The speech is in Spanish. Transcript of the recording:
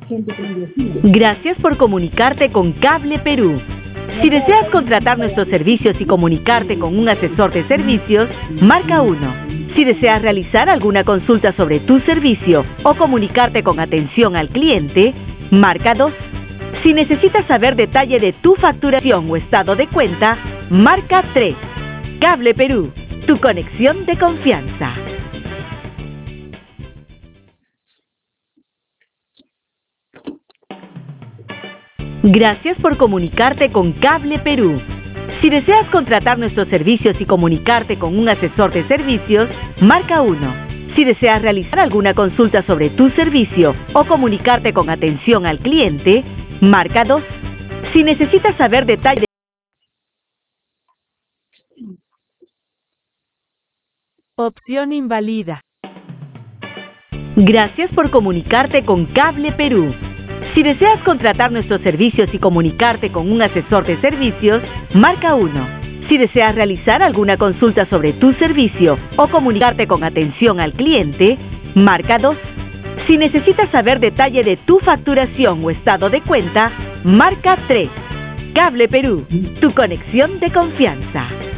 Gracias por comunicarte con Cable Perú. Si deseas contratar nuestros servicios y comunicarte con un asesor de servicios, marca 1. Si deseas realizar alguna consulta sobre tu servicio o comunicarte con atención al cliente, marca 2. Si necesitas saber detalle de tu facturación o estado de cuenta, marca 3. Cable Perú, tu conexión de confianza. Gracias por comunicarte con Cable Perú. Si deseas contratar nuestros servicios y comunicarte con un asesor de servicios, marca 1. Si deseas realizar alguna consulta sobre tu servicio o comunicarte con atención al cliente, marca 2. Si necesitas saber detalles. Opción invalida. Gracias por comunicarte con Cable Perú. Si deseas contratar nuestros servicios y comunicarte con un asesor de servicios, marca 1. Si deseas realizar alguna consulta sobre tu servicio o comunicarte con atención al cliente, marca 2. Si necesitas saber detalle de tu facturación o estado de cuenta, marca 3. Cable Perú, tu conexión de confianza.